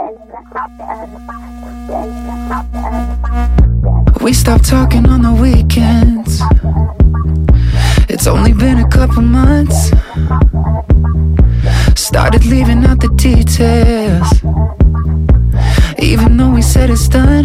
We stopped talking on the weekends. It's only been a couple months. Started leaving out the details. Even though we said it's done,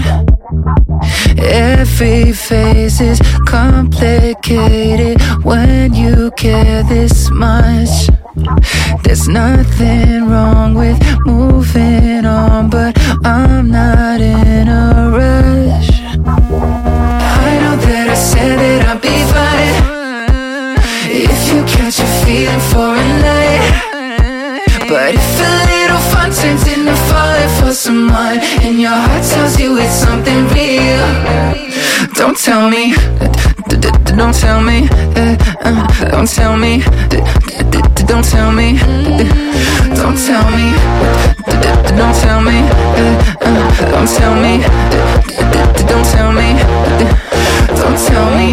every phase is complicated when you care this much. There's nothing wrong with moving on, but I'm not in a rush. I know that I said that I'd be fine if you catch a feeling for a night. But if a little fun turns into falling for someone, and your heart tells you it's something real, don't tell me, don't tell me, don't tell me, don't tell me, don't tell me, don't tell me, don't tell me, don't tell me, don't tell me.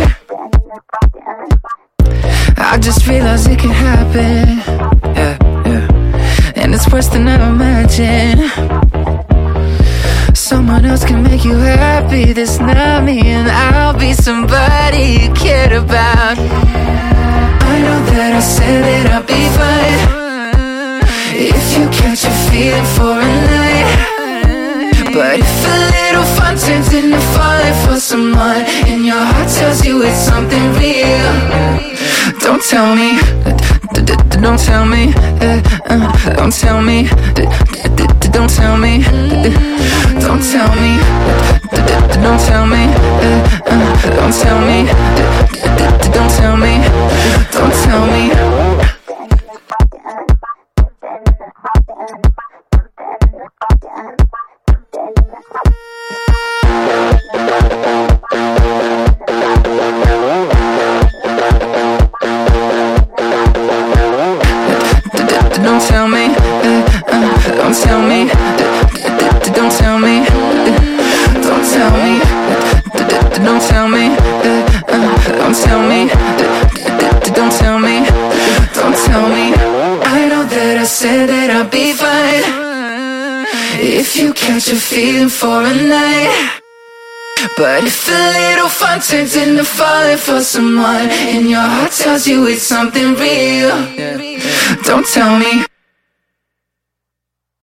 I just realized it can happen, and it's worse than I imagined. Someone else can make you happy, that's not me, and I'll be somebody you cared about. I know that I said that I'd be fine if you catch a feeling for a night. But if a little fun turns into falling for someone, and your heart tells you it's something real, don't tell me, don't tell me, don't tell me, don't tell me, don't tell me, don't tell me, don't tell me, don't tell me, don't tell me. Don't tell me, don't tell me, don't tell me, don't tell me, don't tell me, don't tell me, don't tell me, don't tell me. I know that I said that I'd be fine if you catch a feeling for a night. But if a little fun turns into falling for someone, and your heart tells you it's something real, don't tell me,